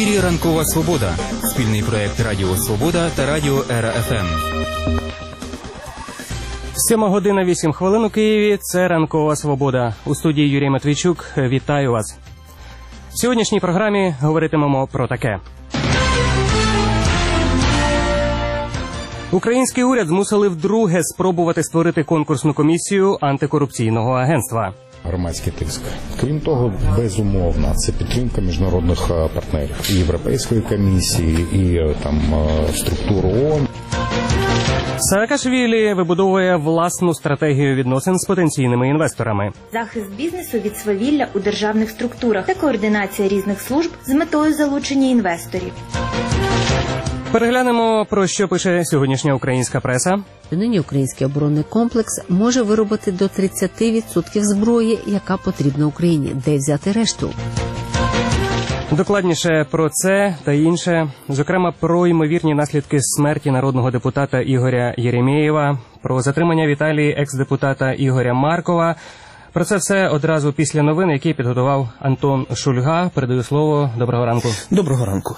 ефірі «Ранкова Свобода» – спільний проєкт Радіо Свобода та Радіо Ера ФМ. 7:08 у Києві – це «Ранкова Свобода». У студії Юрій Матвійчук. Вітаю вас. В сьогоднішній програмі говоритимемо про таке. Український уряд змусили вдруге спробувати створити конкурсну комісію антикорупційного агентства. Громадський тиск. Крім того, безумовно, це підтримка міжнародних партнерів. І Європейської комісії, і структур ООН. Саакашвілі вибудовує власну стратегію відносин з потенційними інвесторами. Захист бізнесу від свавілля у державних структурах та координація різних служб з метою залучення інвесторів. Переглянемо, про що пише сьогоднішня українська преса. Нині український оборонний комплекс може виробити до 30% зброї, яка потрібна Україні. Де взяти решту? Докладніше про це та інше, зокрема про ймовірні наслідки смерті народного депутата Ігоря Єремєєва, про затримання в Італії екс-депутата Ігоря Маркова. Про це все одразу після новин, які підготував Антон Шульга. Передаю слово. Доброго ранку. Доброго ранку.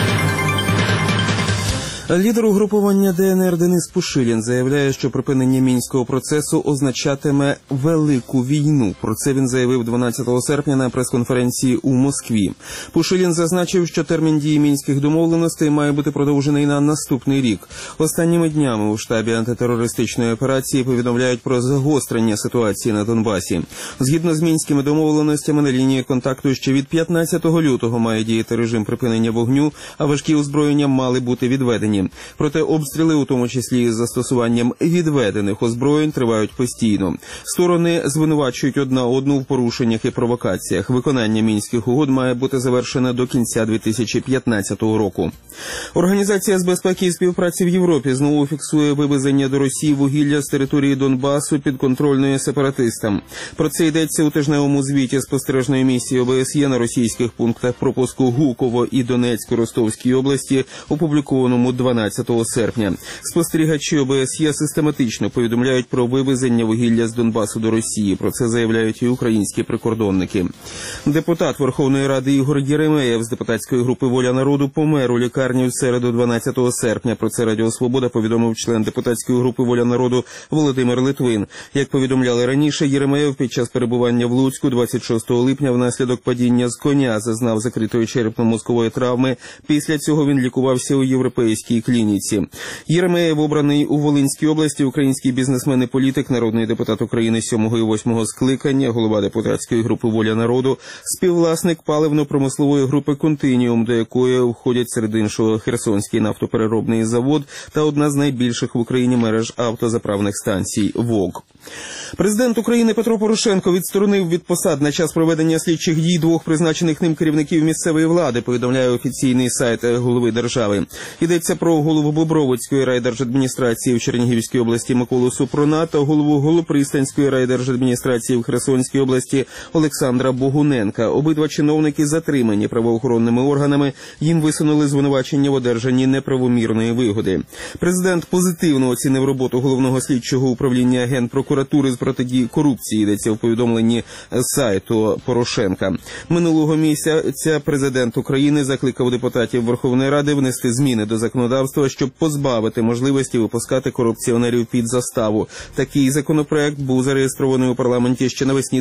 Лідер угруповання ДНР Денис Пушилін заявляє, що припинення Мінського процесу означатиме велику війну. Про це він заявив 12 серпня на прес-конференції у Москві. Пушилін зазначив, що термін дії Мінських домовленостей має бути продовжений на наступний рік. Останніми днями у штабі антитерористичної операції повідомляють про загострення ситуації на Донбасі. Згідно з Мінськими домовленостями, на лінії контакту ще від 15 лютого має діяти режим припинення вогню, а важкі озброєння мали бути відведені. Проте обстріли, у тому числі із застосуванням відведених озброєнь, тривають постійно. Сторони звинувачують одна одну в порушеннях і провокаціях. Виконання Мінських угод має бути завершене до кінця 2015 року. Організація з безпеки і співпраці в Європі знову фіксує вивезення до Росії вугілля з території Донбасу підконтрольної сепаратистам. Про це йдеться у тижневому звіті спостережної місії ОБСЄ на російських пунктах пропуску Гуково і Донецько-Ростовській області, опублікованому 12 серпня. Спостерігачі ОБСЄ систематично повідомляють про вивезення вугілля з Донбасу до Росії. Про це заявляють і українські прикордонники. Депутат Верховної Ради Ігор Єремєєв з депутатської групи «Воля народу» помер у лікарні в середу 12 серпня. Про це Радіо Свобода повідомив член депутатської групи «Воля народу» Володимир Литвин. Як повідомляли раніше, Єремєєв під час перебування в Луцьку 26 липня внаслідок падіння з коня зазнав закритої черепно-мозкової травми. Після цього він лікувався у європейській клініці. Єремєєв обраний у Волинській області, український бізнесмен і політик, народний депутат України 7 і 8 скликання, голова депутатської групи «Воля народу», співвласник паливно-промислової групи «Континіум», до якої входять серед іншого Херсонський нафтопереробний завод та одна з найбільших в Україні мереж автозаправних станцій «ВОГ». Президент України Петро Порошенко відсторонив від посад на час проведення слідчих дій двох призначених ним керівників місцевої влади, повідомляє офіційний сайт голови держави. Йдеться про голову Бобровицької райдержадміністрації в Чернігівській області Миколу Супруна та голову Голопристанської райдержадміністрації в Херсонській області Олександра Богуненка. Обидва чиновники затримані правоохоронними органами, їм висунули звинувачення в одержанні неправомірної вигоди. Президент позитивно оцінив роботу головного слідчого управління Генпрокуратури з протидії корупції, йдеться в повідомленні сайту Порошенка. Минулого місяця президент України закликав депутатів Верховної Ради внести зміни до законодавства, щоб позбавити можливості випускати корупціонерів під заставу. Такий законопроект був зареєстрований у парламенті ще навесні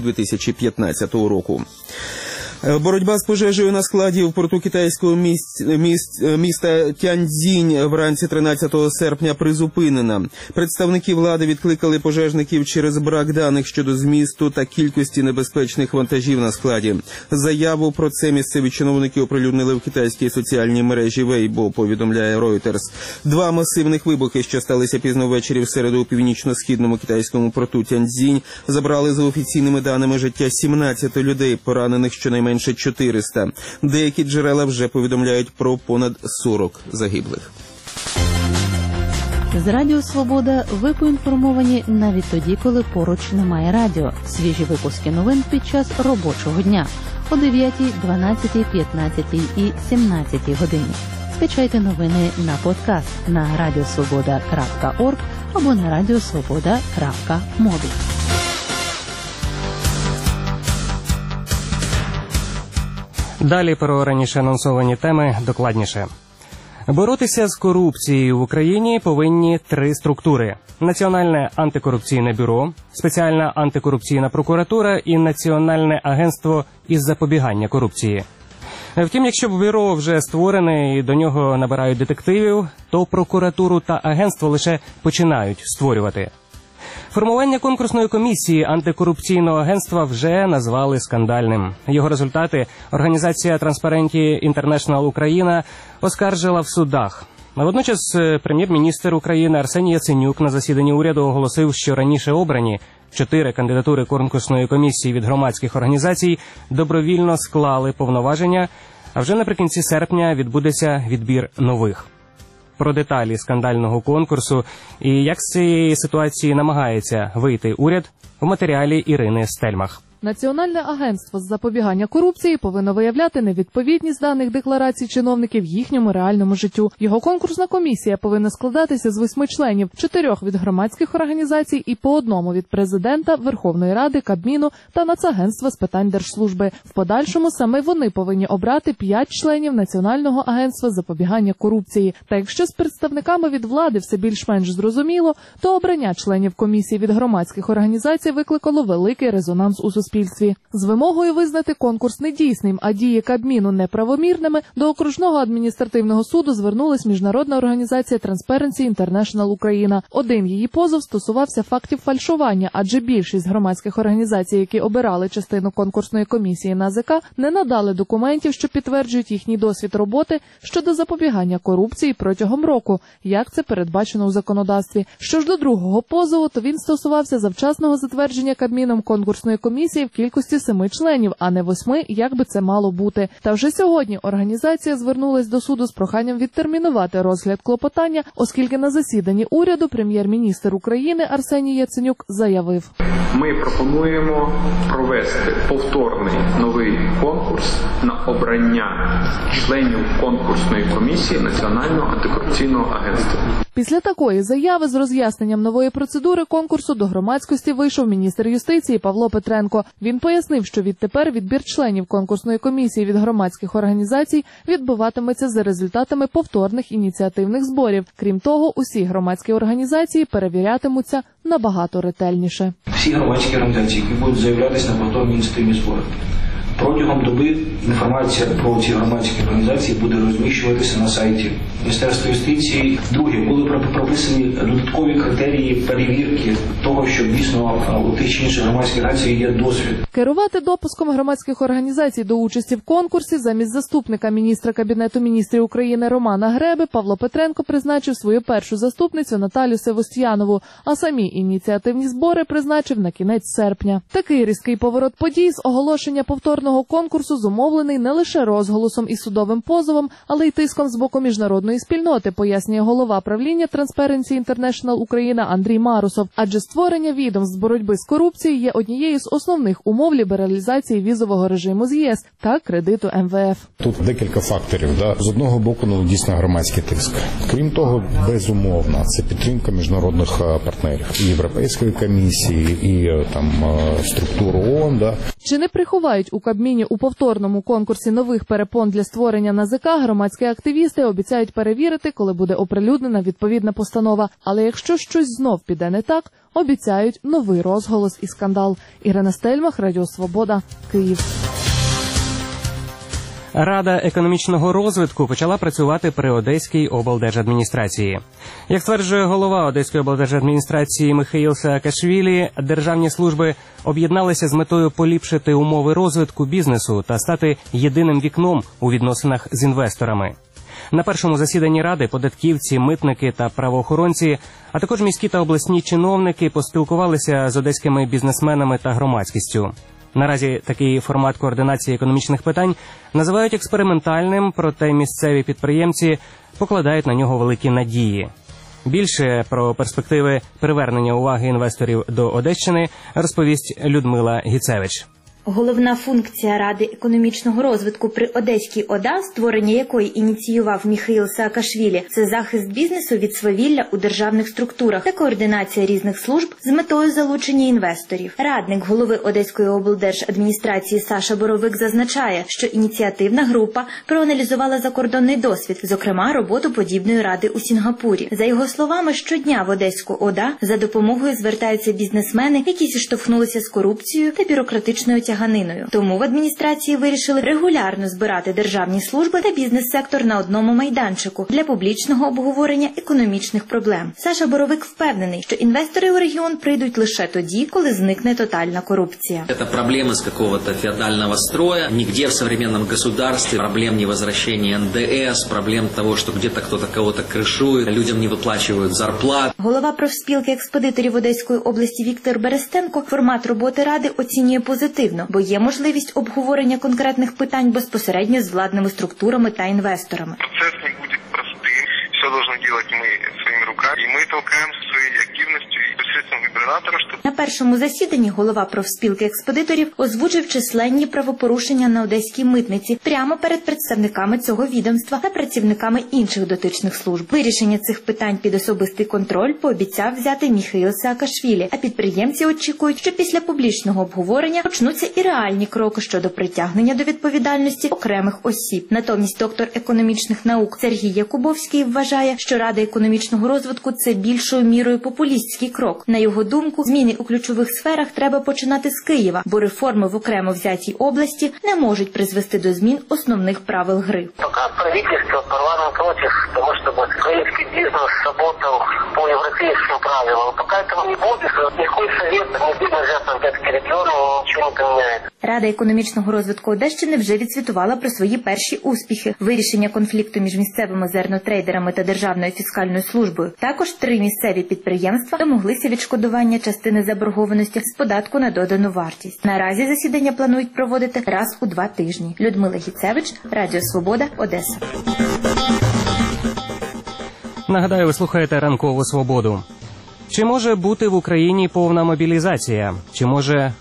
2015 року. Боротьба з пожежею на складі в порту китайського міста Тяньцзінь вранці 13 серпня призупинена. Представники влади відкликали пожежників через брак даних щодо змісту та кількості небезпечних вантажів на складі. Заяву про це місцеві чиновники оприлюднили в китайській соціальній мережі Weibo, повідомляє Reuters. Два масивних вибухи, що сталися пізно ввечері в середу у північно-східному китайському порту Тяньцзінь, забрали за офіційними даними життя 17 людей, поранених щонайменше 400. Деякі джерела вже повідомляють про понад 40 загиблих. З Радіо Свобода ви поінформовані навіть тоді, коли поруч немає радіо. Свіжі випуски новин під час робочого дня о 9, 12, 15 і 17 годині. Скачайте новини на подкаст на radiosvoboda.org або на radiosvoboda.mobi. Далі про раніше анонсовані теми докладніше. Боротися з корупцією в Україні повинні 3 структури: Національне антикорупційне бюро, Спеціальна антикорупційна прокуратура і Національне агентство із запобігання корупції. Втім, якщо б бюро вже створене і до нього набирають детективів, то прокуратуру та агентство лише починають створювати. Формування конкурсної комісії антикорупційного агентства вже назвали скандальним. Його результати організація Transparency International Україна оскаржила в судах. Водночас прем'єр-міністр України Арсеній Яценюк на засіданні уряду оголосив, що раніше обрані 4 кандидатури конкурсної комісії від громадських організацій добровільно склали повноваження, а вже наприкінці серпня відбудеться відбір нових. Про деталі скандального конкурсу і як з цієї ситуації намагається вийти уряд в матеріалі Ірини Стельмах. Національне агентство з запобігання корупції повинно виявляти невідповідність даних декларацій чиновників їхньому реальному життю. Його конкурсна комісія повинна складатися з 8 членів, 4 від громадських організацій і по 1 від президента, Верховної Ради, Кабміну та Нацагентства з питань держслужби. В подальшому саме вони повинні обрати 5 членів Національного агентства з запобігання корупції. Та якщо з представниками від влади все більш-менш зрозуміло, то обрання членів комісії від громадських організацій викликало великий резонанс у суспільстві. З вимогою визнати конкурс недійсним, а дії Кабміну неправомірними, до окружного адміністративного суду звернулась міжнародна організація Transparency International Україна. Один її позов стосувався фактів фальшування, адже більшість громадських організацій, які обирали частину конкурсної комісії НАЗК, не надали документів, що підтверджують їхній досвід роботи щодо запобігання корупції протягом року, як це передбачено у законодавстві. Що ж до другого позову, то він стосувався завчасного затвердження Кабміном конкурсної комісії в кількості 7 членів, а не 8, як би це мало бути. Та вже сьогодні організація звернулась до суду з проханням відтермінувати розгляд клопотання, оскільки на засіданні уряду прем'єр-міністр України Арсеній Яценюк заявив: ми пропонуємо провести повторний новий конкурс на обрання членів конкурсної комісії Національного антикорупційного агентства. Після такої заяви з роз'ясненням нової процедури конкурсу до громадськості вийшов міністр юстиції Павло Петренко. Він пояснив, що відтепер відбір членів конкурсної комісії від громадських організацій відбуватиметься за результатами повторних ініціативних зборів. Крім того, усі громадські організації перевірятимуться набагато ретельніше. Всі громадські організації, які будуть заявлятися на повторні ініціативні збори, протягом доби інформація про ці громадські організації буде розміщуватися на сайті Міністерства юстиції. Друге, були прописані додаткові критерії перевірки того, що дійсно у тих чи інших громадських організацій є досвід. Керувати допуском громадських організацій до участі в конкурсі замість заступника міністра Кабінету міністрів України Романа Греби Павло Петренко призначив свою першу заступницю Наталю Севостьянову, а самі ініціативні збори призначив на кінець серпня. Такий різкий поворот подій з оголошення повторного конкурсу зумовлений не лише розголосом і судовим позовом, але й тиском з боку міжнародної спільноти, пояснює голова правління Transparency International Україна Андрій Марусов. Адже створення відомств з боротьби з корупцією є однією з основних умов лібералізації візового режиму з ЄС та кредиту МВФ. Тут декілька факторів. З одного боку, дійсно громадський тиск. Крім того, безумовно, це підтримка міжнародних партнерів. І Європейської комісії, і структур ООН. Чи не приховають у Кабміні у повторному конкурсі нових перепон для створення НАЗК, громадські активісти обіцяють перевірити, коли буде оприлюднена відповідна постанова. Але якщо щось знов піде не так, обіцяють новий розголос і скандал. Ірина Стельмах, Радіо Свобода, Київ. Рада економічного розвитку почала працювати при Одеській облдержадміністрації. Як стверджує голова Одеської облдержадміністрації Михаїл Саакашвілі, державні служби об'єдналися з метою поліпшити умови розвитку бізнесу та стати єдиним вікном у відносинах з інвесторами. На першому засіданні Ради податківці, митники та правоохоронці, а також міські та обласні чиновники поспілкувалися з одеськими бізнесменами та громадськістю. Наразі такий формат координації економічних питань називають експериментальним, проте місцеві підприємці покладають на нього великі надії. Більше про перспективи привернення уваги інвесторів до Одещини розповість Людмила Гіцевич. Головна функція Ради економічного розвитку при Одеській ОДА, створення якої ініціював Міхаїл Саакашвілі, це захист бізнесу від свавілля у державних структурах та координація різних служб з метою залучення інвесторів. Радник голови Одеської облдержадміністрації Саша Боровик зазначає, що ініціативна група проаналізувала закордонний досвід, зокрема роботу подібної ради у Сінгапурі. За його словами, щодня в Одеську ОДА за допомогою звертаються бізнесмени, які зіштовхнулися з корупцією та бюрократичною тяганиною. Тому в адміністрації вирішили регулярно збирати державні служби та бізнес-сектор на одному майданчику для публічного обговорення економічних проблем. Саша Боровик впевнений, що інвестори у регіон прийдуть лише тоді, коли зникне тотальна корупція. Це проблеми з какого-то феодального строя. Нігде в современном государстве проблем невозвращения НДС, проблем того, що где-то кто-то кого-то кришує, людям не виплачують зарплат. Голова профспілки експедиторів Одеської області Віктор Берестенко формат роботи Ради оцінює позитивно, бо є можливість обговорення конкретних питань безпосередньо з владними структурами та інвесторами. Процес не буде простим, все должны делать ми своїми руками, і ми толкаємо своєю активністю і посредством губернатора, щоб... На першому засіданні голова профспілки експедиторів озвучив численні правопорушення на одеській митниці прямо перед представниками цього відомства та працівниками інших дотичних служб. Вирішення цих питань під особистий контроль пообіцяв взяти Міхаїл Саакашвілі, а підприємці очікують, що після публічного обговорення почнуться і реальні кроки щодо притягнення до відповідальності окремих осіб. Натомість доктор економічних наук Сергій Якубовський вважає, що Рада економічного розвитку – це більшою мірою популістський крок. На його думку, зміни у ключових сферах треба починати з Києва, бо реформи в окремо взятій області не можуть призвести до змін основних правил гри. Поки правительство, парламент проти того, щоб український бізнес працював по європейським правилам. Поки цього не буде, ніякий совет не буде взяти в Одеський регіон, нічого не поміняє. Рада економічного розвитку Одещини вже відзвітувала про свої перші успіхи. Вирішення конфлікту між місцевими зернотрейдерами та Державною фіскальною службою. Також 3 місцеві підприємства домоглися відшкодування частини заборгованості з податку на додану вартість. Наразі засідання планують проводити раз у 2 тижні. Людмила Гіцевич, Радіо Свобода, Одеса. Нагадаю, ви слухаєте «Ранкову свободу». Чи може бути в Україні повна мобілізація? Що може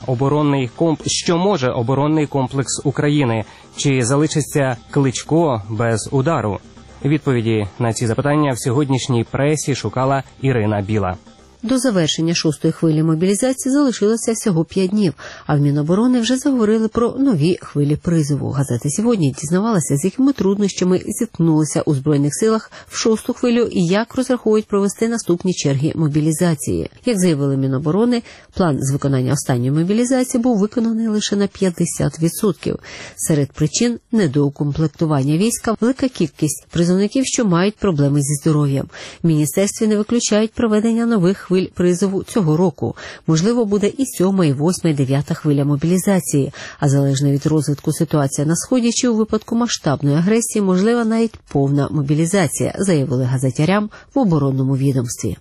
оборонний комплекс України? Чи залишиться Кличко без удару? Відповіді на ці запитання в сьогоднішній пресі шукала Ірина Біла. До завершення 6-ї хвилі мобілізації залишилося всього 5 днів, а в Міноборони вже заговорили про нові хвилі призову. Газета «Сьогодні» дізнавалася, з якими труднощами зіткнулися у Збройних силах в 6-ту хвилю і як розраховують провести наступні черги мобілізації. Як заявили Міноборони, план з виконання останньої мобілізації був виконаний лише на 50%. Серед причин – недоукомплектування війська, велика кількість призовників, що мають проблеми зі здоров'ям. В міністерстві не виключають проведення нових хвиль призову цього року. Можливо, буде і 7-ма, і 8-ма, і 9-та хвиля мобілізації. А залежно від розвитку ситуації на Сході чи у випадку масштабної агресії, можлива навіть повна мобілізація, заявили газетярям в оборонному відомстві.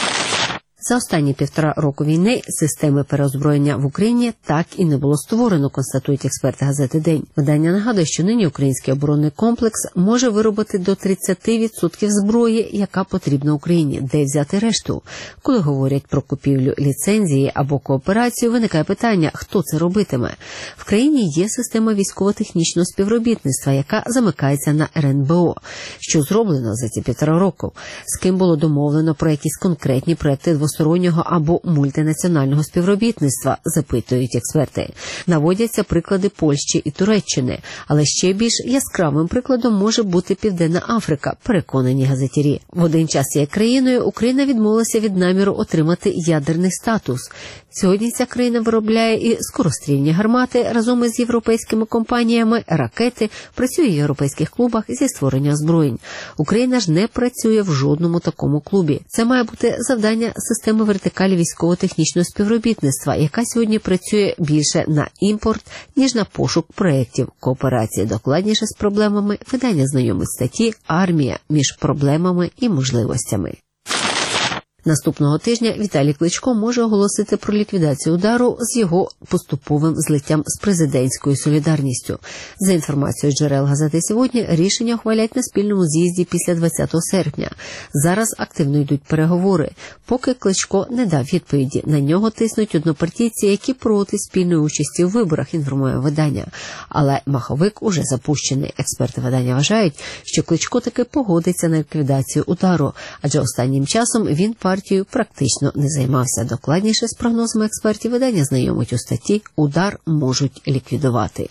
За останні 1,5 року війни системи переозброєння в Україні так і не було створено, констатують експерти газети «День». Видання нагадує, що нині український оборонний комплекс може виробити до 30% зброї, яка потрібна Україні. Де взяти решту? Коли говорять про купівлю ліцензії або кооперацію, виникає питання, хто це робитиме. В країні є система військово-технічного співробітництва, яка замикається на РНБО. Що зроблено за ці 1,5 року? З ким було домовлено про якісь конкретні проекти двостороннього або мультинаціонального співробітництва, запитують експерти. Наводяться приклади Польщі і Туреччини, але ще більш яскравим прикладом може бути Південна Африка, переконані газетярі. В один час цією країною Україна відмовилася від наміру отримати ядерний статус. Сьогодні ця країна виробляє і скорострільні гармати разом із європейськими компаніями, ракети, працює в європейських клубах зі створення озброєнь. Україна ж не працює в жодному такому клубі. Це має бути завдання системи вертикалі військово-технічного співробітництва, яка сьогодні працює більше на імпорт, ніж на пошук проєктів кооперації. Докладніше з проблемами видання знайомить статті «Армія між проблемами і можливостями». Наступного тижня Віталій Кличко може оголосити про ліквідацію «Удару» з його поступовим злиттям з президентською солідарністю. За інформацією джерел газети «Сьогодні», рішення ухвалять на спільному з'їзді після 20 серпня. Зараз активно йдуть переговори. Поки Кличко не дав відповіді, на нього тиснуть однопартійці, які проти спільної участі у виборах, інформує видання. Але маховик уже запущений. Експерти видання вважають, що Кличко таки погодиться на ліквідацію «Удару», адже останнім часом він партією практично не займався. Докладніше з прогнозами експертів видання знайомить у статті «Удар можуть ліквідувати».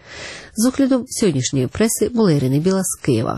З оглядом сьогоднішньої преси була Ірина Біла з Києва.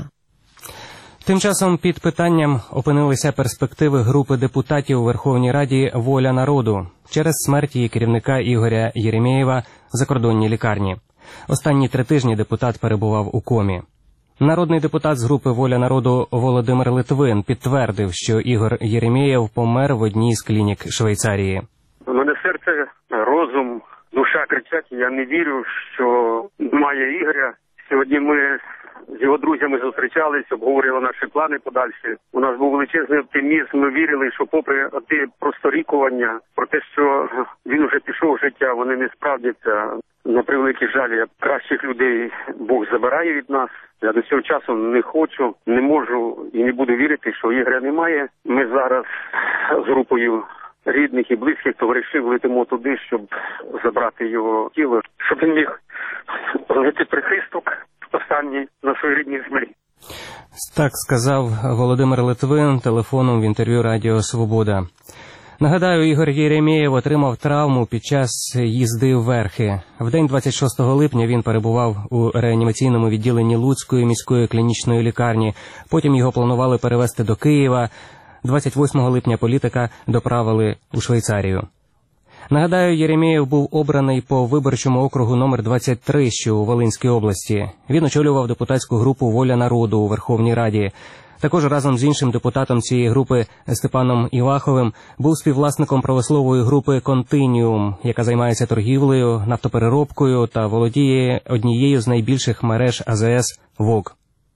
Тим часом під питанням опинилися перспективи групи депутатів у Верховній Раді «Воля народу» через смерть її керівника Ігоря Єремєєва в закордонній лікарні. Останні 3 тижні депутат перебував у комі. Народний депутат з групи «Воля народу» Володимир Литвин підтвердив, що Ігор Єремєєв помер в одній з клінік Швейцарії. У мене серце, розум, душа кричать, я не вірю, що немає Ігоря. Сьогодні ми з його друзями зустрічались, обговорювали наші плани подальші. У нас був величезний оптимізм, ми вірили, що попри ті просторікування, про те, що він уже пішов в життя, вони не справдяться. На превеликий жаль, кращих людей Бог забирає від нас. Я до цього часу не хочу, не можу і не буду вірити, що Ігоря немає. Ми зараз з групою рідних і близьких товаришів летимо туди, щоб забрати його тіло, щоб він міг знайти прихисток останній на своїй рідній землі. Так сказав Володимир Литвин телефоном в інтерв'ю Радіо Свобода. Нагадаю, Ігор Єремєєв отримав травму під час їзди верхи. В день 26 липня він перебував у реанімаційному відділенні Луцької міської клінічної лікарні. Потім його планували перевезти до Києва. 28 липня політика доправили у Швейцарію. Нагадаю, Єремєєв був обраний по виборчому округу номер 23, що у Волинській області. Він очолював депутатську групу «Воля народу» у Верховній Раді. Також разом з іншим депутатом цієї групи Степаном Іваховим був співвласником промислової групи «Континіум», яка займається торгівлею, нафтопереробкою та володіє однією з найбільших мереж АЗС «ВОК».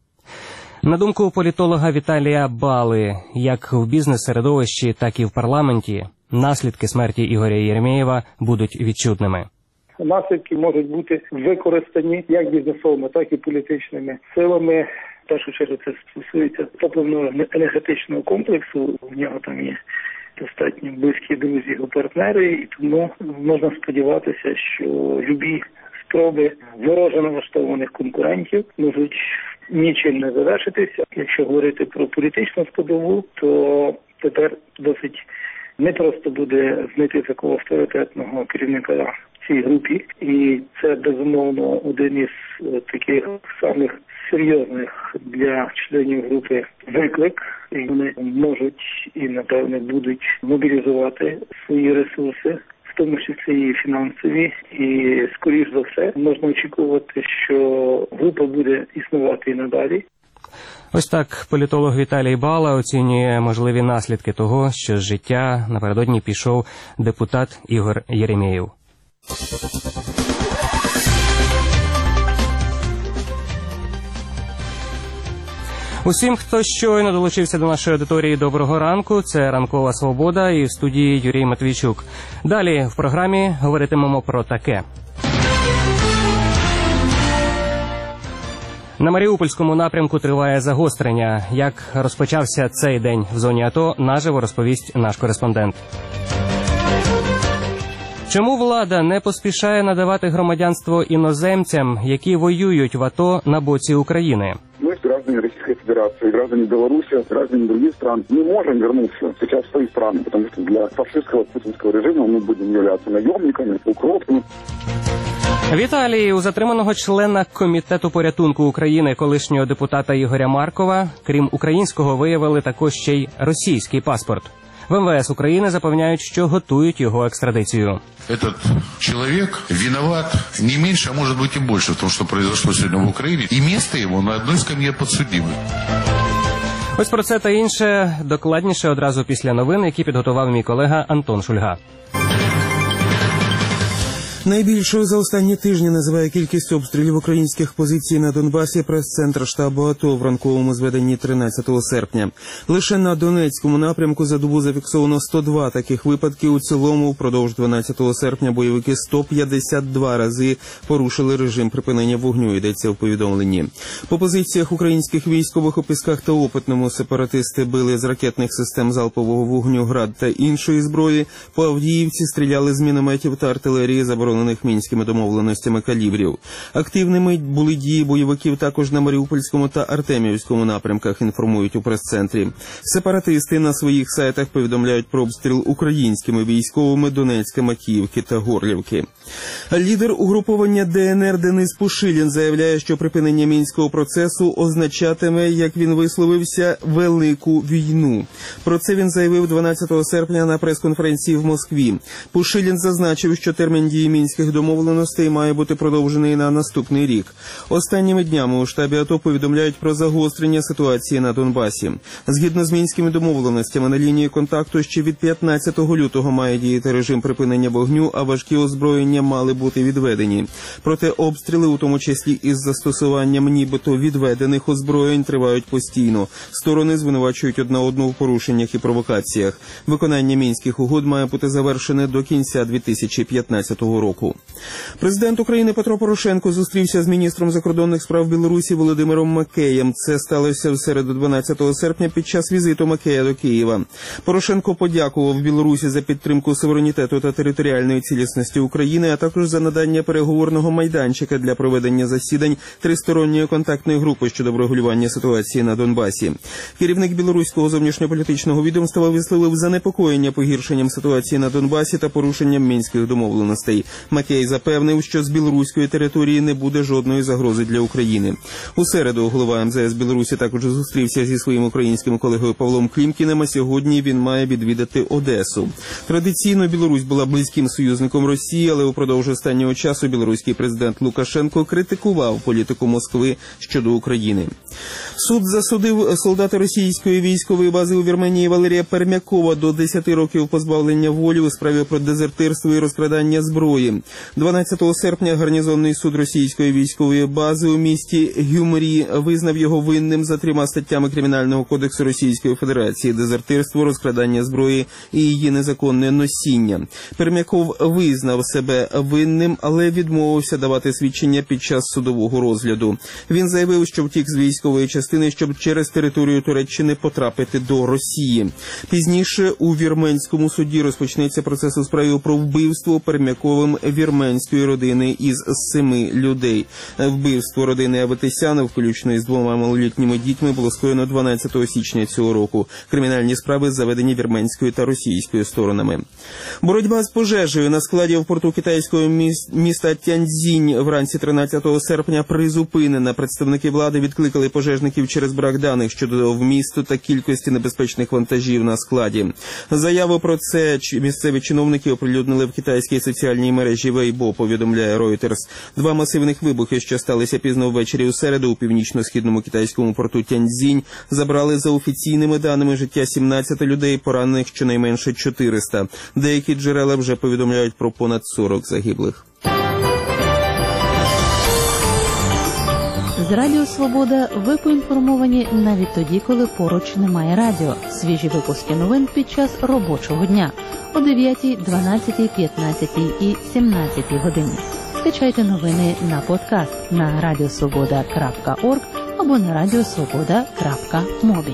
На думку політолога Віталія Бали, як в бізнес-середовищі, так і в парламенті, наслідки смерті Ігоря Єремєєва будуть відчутними. Наслідки можуть бути використані як бізнесовими, так і політичними силами. В першу чергу це стосується топливно-енергетичного комплексу. В нього там є достатньо близькі друзі, його партнери, і тому можна сподіватися, що любі спроби вороже налаштованих конкурентів можуть нічим не завершитися. Якщо говорити про політичну складову, то тепер досить непросто буде знайти такого авторитетного керівника в цій групі. І це, безумовно, один із таких самих серйозних для членів групи виклик. І вони можуть і, напевне, будуть мобілізувати свої ресурси, в тому числі і фінансові. І, скоріш за все, можна очікувати, що група буде існувати і надалі. Ось так політолог Віталій Бала оцінює можливі наслідки того, що з життя напередодні пішов депутат Ігор Єремєєв. Усім, хто щойно долучився до нашої аудиторії, доброго ранку. Це «Ранкова Свобода» і в студії Юрій Матвійчук. Далі в програмі говоритимемо про таке. На Маріупольському напрямку триває загострення. Як розпочався цей день в зоні АТО, наживо розповість наш кореспондент. Чому влада не поспішає надавати громадянство іноземцям, які воюють в АТО на боці України? Мы, граждане Российской Федерации, граждане Беларуси, граждане других стран, не можем вернуться сейчас в свои страны, потому что для фашистского путинского режима мы будем являться наемниками, укропами. Віталій, у затриманого члена Комітету порятунку України, колишнього депутата Ігоря Маркова, крім українського, виявили також ще й російський паспорт. В МВС України запевняють, що готують його екстрадицію. Этот человек виноват не меньше, а может быть и больше в том, что произошло сегодня в Украине. И место ему на одной скамье подсудимых. Ось про це та інше докладніше одразу після новин, які підготував мій колега Антон Шульга. Найбільшою за останні тижні називає кількість обстрілів українських позицій на Донбасі прес-центр штабу АТО в ранковому зведенні 13 серпня. Лише на Донецькому напрямку за добу зафіксовано 102 таких випадки. У цілому впродовж 12 серпня бойовики 152 рази порушили режим припинення вогню, йдеться в повідомленні. По позиціях українських військових у Пісках та Опитному сепаратисти били з ракетних систем залпового вогню «Град» та іншої зброї. По Авдіївці стріляли з мінометів та артилерії, заборонених мінськими домовленостями калібрів. Активними були дії бойовиків також на Маріупольському та Артемівському напрямках, інформують у прес-центрі. Сепаратисти на своїх сайтах повідомляють про обстріл українськими військовими Донецька, Макіївки та Горлівки. Лідер угруповання ДНР Денис Пушилін заявляє, що припинення мінського процесу означатиме, як він висловився, велику війну. Про це він заявив 12 серпня на прес-конференції в Москві. Пушилін зазначив, що термін дії мінських домовленостей має бути продовжений на наступний рік. Останніми днями у штабі АТО повідомляють про загострення ситуації на Донбасі. Згідно з мінськими домовленостями, на лінії контакту ще від 15 лютого має діяти режим припинення вогню, а важкі озброєння мали бути відведені. Проте обстріли, у тому числі із застосуванням нібито відведених озброєнь, тривають постійно. Сторони звинувачують одна одну в порушеннях і провокаціях. Виконання мінських угод має бути завершене до кінця 2015 року. Президент України Петро Порошенко зустрівся з міністром закордонних справ Білорусі Володимиром Макеєм. Це сталося в середу 12 серпня під час візиту Макея до Києва. Порошенко подякував Білорусі за підтримку суверенітету та територіальної цілісності України, а також за надання переговорного майданчика для проведення засідань тристоронньої контактної групи щодо врегулювання ситуації на Донбасі. Керівник білоруського зовнішньополітичного відомства висловив занепокоєння погіршенням ситуації на Донбасі та порушенням мінських домовленостей. Макей запевнив, що з білоруської території не буде жодної загрози для України. У середу голова МЗС Білорусі також зустрівся зі своїм українським колегою Павлом Клімкіним, а сьогодні він має відвідати Одесу. Традиційно Білорусь була близьким союзником Росії, але упродовж останнього часу білоруський президент Лукашенко критикував політику Москви щодо України. Суд засудив солдата російської військової бази у Вірменії Валерія Пермякова до 10 років позбавлення волі у справі про дезертирство і розкрадання зброї. 12 серпня гарнізонний суд російської військової бази у місті Гюмрі визнав його винним за 3 статтями Кримінального кодексу Російської Федерації – дезертирство, розкрадання зброї і її незаконне носіння. Пермяков визнав себе винним, але відмовився давати свідчення під час судового розгляду. Він заявив, що втік з військової частини, щоб через територію Туреччини потрапити до Росії. Пізніше у вірменському суді розпочнеться процес у справі про вбивство Пермяковим вірменської родини із 7 людей. Вбивство родини Аветисяна, включно із 2 малолітніми дітьми, було скоєно 12 січня цього року. Кримінальні справи заведені вірменською та російською сторонами. Боротьба з пожежею на складі в порту китайського міста Тяньцзінь вранці 13 серпня призупинена. Представники влади відкликали пожежників через брак даних щодо вмісту та кількості небезпечних вантажів на складі. Заяву про це місцеві чиновники оприлюднили в китайській соціальній мережі Weibo, повідомляє Reuters. 2 масивних вибухи, що сталися пізно ввечері у середу у північно-східному китайському порту Тяньцзінь, забрали за офіційними даними життя 17 людей, поранених щонайменше 400. Деякі джерела вже повідомляють про понад 40 загиблих. З Радіо Свобода ви поінформовані навіть тоді, коли поруч немає радіо. Свіжі випуски новин під час робочого дня о 9, 12, 15 і 17 годині. Скачайте новини на подкаст на radiosvoboda.org або на radiosvoboda.mobi.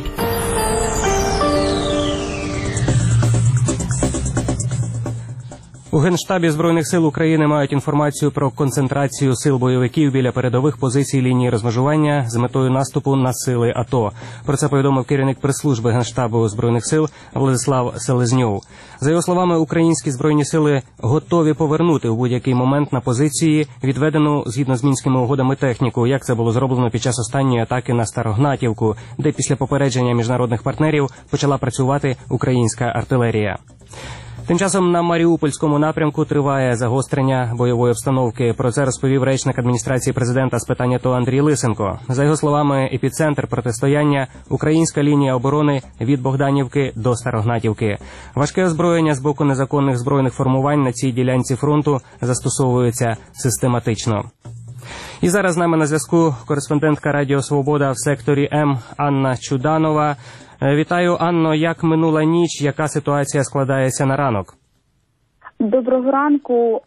У Генштабі Збройних сил України мають інформацію про концентрацію сил бойовиків біля передових позицій лінії розмежування з метою наступу на сили АТО. Про це повідомив керівник прес-служби Генштабу Збройних сил Владислав Селезньов. За його словами, українські Збройні сили готові повернути у будь-який момент на позиції відведену згідно з мінськими угодами техніку, як це було зроблено під час останньої атаки на Старогнатівку, де після попередження міжнародних партнерів почала працювати українська артилерія. Тим часом на Маріупольському напрямку триває загострення бойової обстановки. Про це розповів речник адміністрації президента з питань АТО Андрій Лисенко. За його словами, епіцентр протистояння – українська лінія оборони від Богданівки до Старогнатівки. Важке озброєння з боку незаконних збройних формувань на цій ділянці фронту застосовується систематично. І зараз з нами на зв'язку кореспондентка Радіо Свобода в секторі М Анна Чуданова. Вітаю, Анно. Як минула ніч? Яка ситуація складається на ранок? Доброго ранку.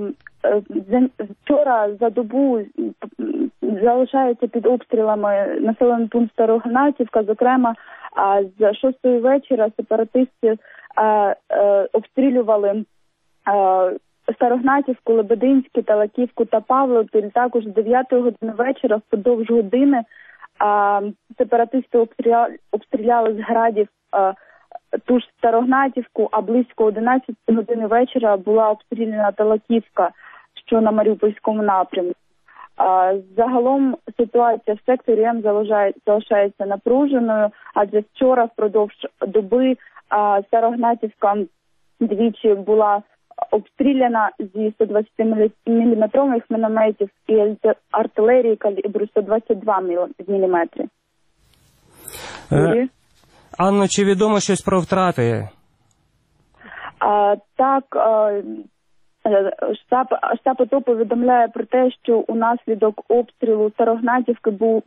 Вчора за добу залишається під обстрілами населений пункт Старогнатівка. Зокрема, з 6-ї вечора сепаратисти обстрілювали Старогнатівку, Лебединське, Талаківку та Павлопіль. Також з 9-ї години вечора впродовж години сепаратисти обстріляли з градів ту ж Старогнатівку, а близько 11 години вечора була обстріляна Талаківка, що на Маріупольському напрямку. Загалом ситуація в секторі М залишається напруженою, адже вчора впродовж доби Старогнатівка двічі була обстріляна зі 120-мм мінометів і артилерії калібру 122 мм. Анно, чи відомо щось про втрати? Так, штаб АТО повідомляє про те, що унаслідок обстрілу Старогнатівки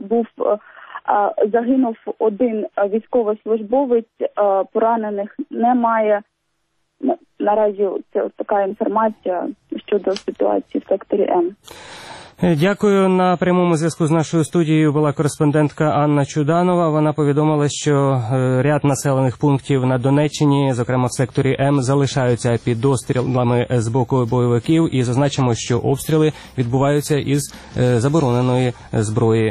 загинув один військовослужбовець, поранених немає. Наразі це така інформація щодо ситуації в секторі М. Дякую. На прямому зв'язку з нашою студією була кореспондентка Анна Чуданова. Вона повідомила, що ряд населених пунктів на Донеччині, зокрема в секторі М, залишаються під обстрілами з боку бойовиків. І зазначимо, що обстріли відбуваються із забороненої зброї.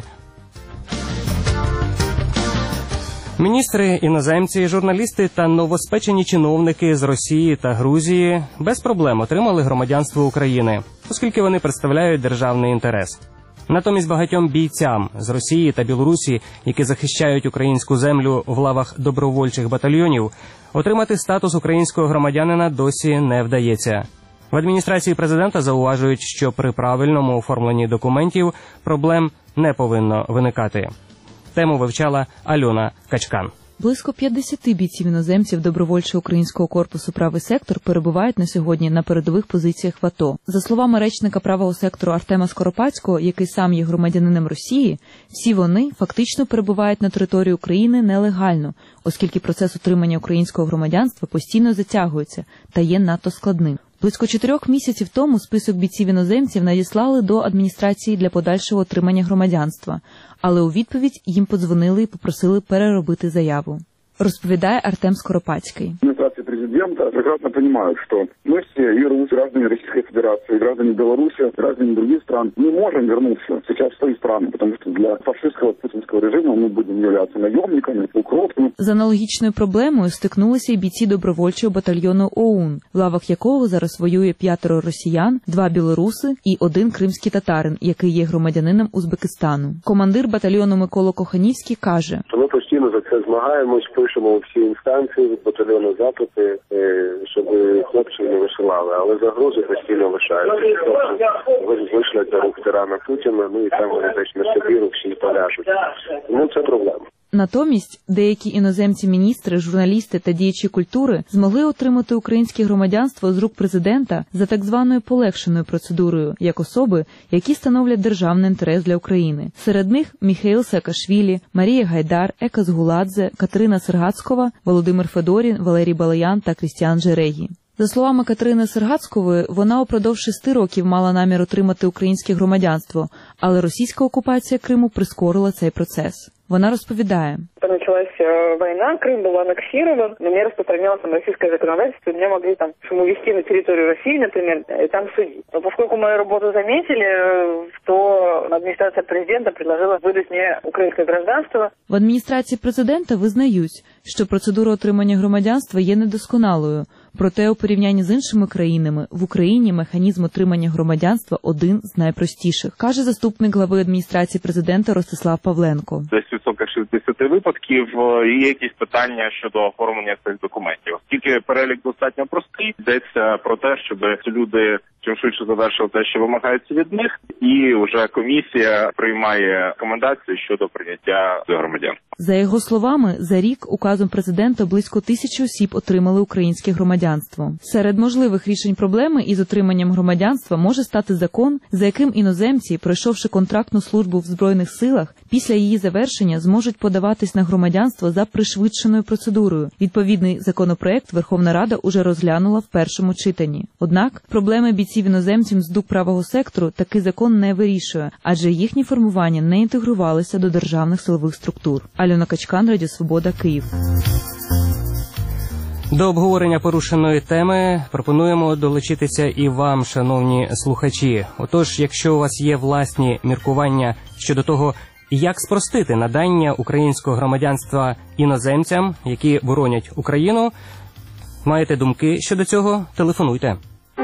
Міністри, іноземці, журналісти та новоспечені чиновники з Росії та Грузії без проблем отримали громадянство України, оскільки вони представляють державний інтерес. Натомість багатьом бійцям з Росії та Білорусі, які захищають українську землю в лавах добровольчих батальйонів, отримати статус українського громадянина досі не вдається. В адміністрації президента зауважують, що при правильному оформленні документів проблем не повинно виникати. Тему вивчала Альона Качкан. Близько 50 бійців-іноземців добровольчого українського корпусу «Правий сектор» перебувають на сьогодні на передових позиціях в АТО. За словами речника правого сектору Артема Скоропадського, який сам є громадянином Росії, всі вони фактично перебувають на території України нелегально, оскільки процес отримання українського громадянства постійно затягується та є надто складним. Близько 4 місяців тому список бійців-іноземців надіслали до адміністрації для подальшого отримання громадянства, але у відповідь їм подзвонили і попросили переробити заяву. Розповідає Артем Скоропадський. Администрация президента прекрасно понимают, что мы все, и граждане Российской Федерации, и граждане Беларуси, граждане других стран, не можем вернуться сейчас в свои страны, потому что для фашистского путинского режима мы будем являться наемниками, укропами. З аналогічною проблемою стикнулися й бійці добровольчого батальйону ОУН, в лавах якого зараз воює 5 росіян, 2 білоруси і 1 кримський татарин, який є громадянином Узбекистану. Командир батальйону Микола Коханівський каже: ми постійно за це змагаємось, пишемо у всі інстанції, батальйони запити, щоб хлопців не висилали, але загрози постійно лишаються. Вишлять за рук тирана Путіна, і там вони десь на Сибіру всі поляжуть. Тому це проблема. Натомість деякі іноземці-міністри, журналісти та діячі культури змогли отримати українське громадянство з рук президента за так званою полегшеною процедурою, як особи, які становлять державний інтерес для України. Серед них Міхеїл Саакашвілі, Марія Гайдар, Ека Згуладзе, Катерина Сергацькова, Володимир Федорін, Валерій Балаян та Крістіан Джерегі. За словами Катерини Сергацькової, вона упродовж 6 років мала намір отримати українське громадянство, але російська окупація Криму прискорила цей процес. Вона розповідає. Началась война, Крым был аннексирован, но не распространялось там российское законодательство, меня могли там увезти на территорию России, например, и там судить. Но поскольку мою работу заметили, то администрация президента предложила выдать мне украинское гражданство. В адміністрації президента визнають, що процедура отримання громадянства є недосконалою. Проте у порівнянні з іншими країнами в Україні механізм отримання громадянства один з найпростіших, каже заступник глави адміністрації президента Ростислав Павленко. Десь порядка 60 випадків, і є якісь питання щодо оформлення цих документів. Тільки перелік достатньо простий, йдеться про те, щоб люди чим швидше завершили те, що вимагається від них, і вже комісія приймає рекомендації щодо прийняття громадян. За його словами, за рік указом президента близько 1000 осіб отримали українське громадянство. Серед можливих рішень проблеми із отриманням громадянства може стати закон, за яким іноземці, пройшовши контрактну службу в Збройних силах, після її завершення зможуть подаватись на громадянство за пришвидшеною процедурою. Відповідний законопроект Верховна Рада уже розглянула в першому читанні. Однак проблеми бійців-іноземців з ДУК правого сектору такий закон не вирішує, адже їхні формування не інтегрувалися до державних силових структур. Альона Качкан, Радіо Свобода, Київ. До обговорення порушеної теми пропонуємо долучитися і вам, шановні слухачі. Отож, якщо у вас є власні міркування щодо того, як спростити надання українського громадянства іноземцям, які боронять Україну, маєте думки щодо цього, телефонуйте.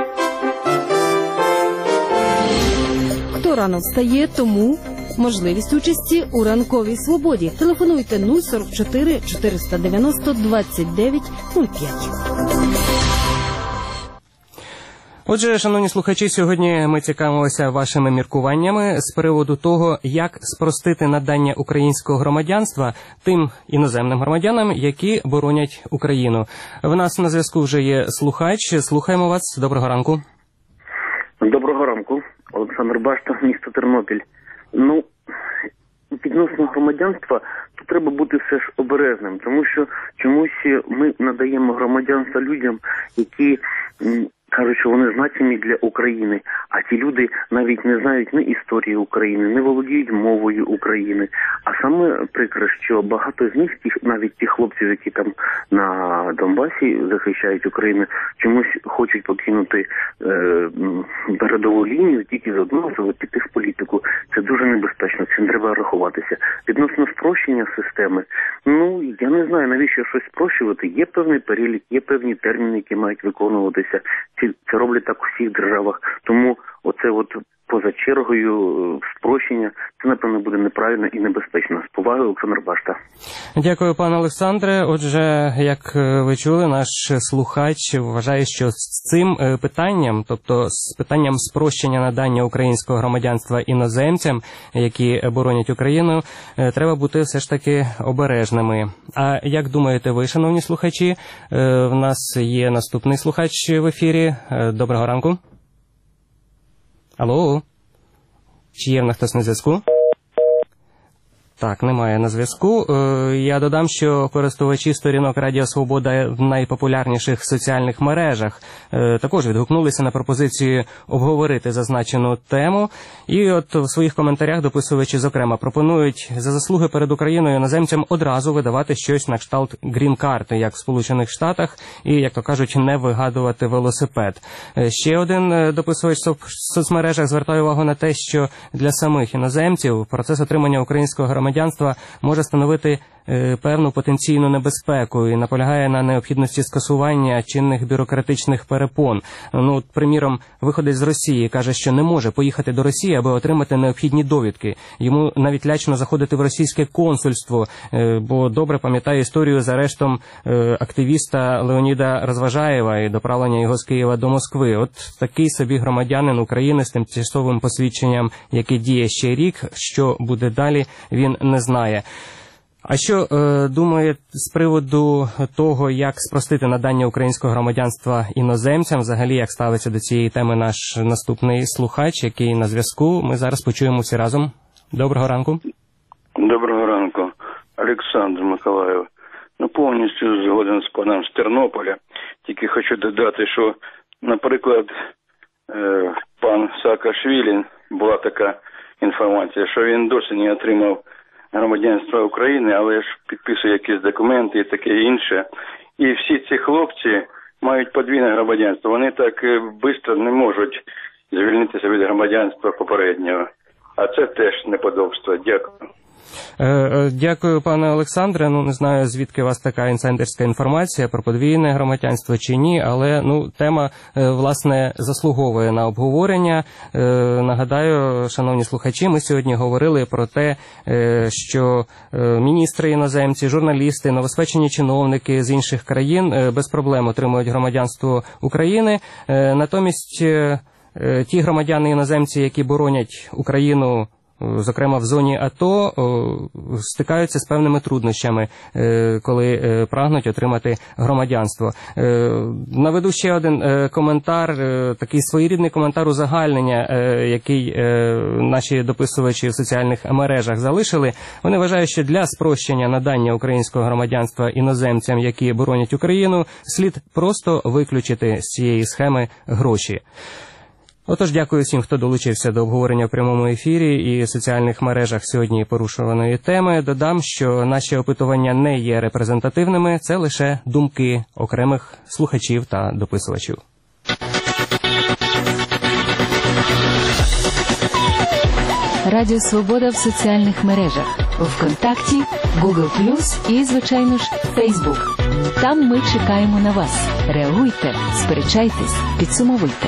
Хто рано встає, тому можливість участі у ранковій свободі. Телефонуйте 044 490 29 05. Отже, шановні слухачі, сьогодні ми цікавимося вашими міркуваннями з приводу того, як спростити надання українського громадянства тим іноземним громадянам, які боронять Україну. В нас на зв'язку вже є слухач. Слухаємо вас. Доброго ранку. Доброго ранку. Олександр Башта, місто Тернопіль. Відносно громадянства, то треба бути все ж обережним, тому що чомусь ми надаємо громадянство людям, які кажуть, що вони значимі для України, а ті люди навіть не знають ні історії України, не володіють мовою України. А саме прикре, що багато з них, навіть ті хлопців, які там на Донбасі захищають Україну, чомусь хочуть покинути передову лінію тільки з одного, щоб піти в політику. Це дуже небезпечно, цим треба рахуватися. Відносно спрощення системи, я не знаю, навіщо щось спрощувати. Є певний перелік, є певні терміни, які мають виконуватися. Це роблять так у всіх державах. Тому оце поза чергою спрощення, це, напевно, буде неправильно і небезпечно. З повагою, Олександр Башта. Дякую, пане Олександре. Отже, як ви чули, наш слухач вважає, що з цим питанням, тобто з питанням спрощення надання українського громадянства іноземцям, які боронять Україну, треба бути все ж таки обережними. А як думаєте ви, шановні слухачі? В нас є наступний слухач в ефірі. Доброго ранку. Алло? Чи є в нас хтось на зв'язку? Так, немає на зв'язку. Я додам, що користувачі сторінок Радіо Свобода в найпопулярніших соціальних мережах також відгукнулися на пропозицію обговорити зазначену тему. І от в своїх коментарях дописувачі, зокрема, пропонують за заслуги перед Україною іноземцям одразу видавати щось на кшталт грін-карти, як в Сполучених Штатах, і, як то кажуть, не вигадувати велосипед. Ще один дописувач в соцмережах звертає увагу на те, що для самих іноземців процес отримання українського громадянства може становити певну потенційну небезпеку і наполягає на необхідності скасування чинних бюрократичних перепон. Приміром, виходить з Росії, каже, що не може поїхати до Росії, аби отримати необхідні довідки. Йому навіть лячно заходити в російське консульство, бо добре пам'ятає історію з арештом активіста Леоніда Розважаєва і доправлення його з Києва до Москви. От такий собі громадянин України з тимчасовим посвідченням, яке діє ще рік, що буде далі, він не знає. А що думає з приводу того, як спростити надання українського громадянства іноземцям, взагалі як ставиться до цієї теми наш наступний слухач, який на зв'язку? Ми зараз почуємо всі разом. Доброго ранку. Доброго ранку. Олександр Миколаїв. Повністю згоден з паном з Тернополя. Тільки хочу додати, що, наприклад, пан Саакашвілі, була така інформація, що він досі не отримав громадянства України, але ж підписує якісь документи і таке інше. І всі ці хлопці мають подвійне громадянство. Вони так швидко не можуть звільнитися від громадянства попереднього. А це теж неподобство. Дякую. Дякую, пане Олександре. Не знаю, звідки у вас така інсайдерська інформація про подвійне громадянство чи ні, але тема, власне, заслуговує на обговорення. Нагадаю, шановні слухачі, ми сьогодні говорили про те, що міністри іноземці, журналісти, новоспечені чиновники з інших країн без проблем отримують громадянство України. Натомість ті громадяни іноземці, які боронять Україну, зокрема в зоні АТО, стикаються з певними труднощами, коли прагнуть отримати громадянство. Наведу ще один коментар, такий своєрідний коментар узагальнення, який наші дописувачі в соціальних мережах залишили. Вони вважають, що для спрощення надання українського громадянства іноземцям, які боронять Україну, слід просто виключити з цієї схеми гроші. Отож, дякую всім, хто долучився до обговорення в прямому ефірі і в соціальних мережах сьогодні порушуваної теми. Додам, що наші опитування не є репрезентативними, це лише думки окремих слухачів та дописувачів. Радіо Свобода в соціальних мережах. ВКонтакті, Google+, і, звичайно ж, Фейсбук. Там ми чекаємо на вас. Реагуйте, сперечайтесь, підсумовуйте.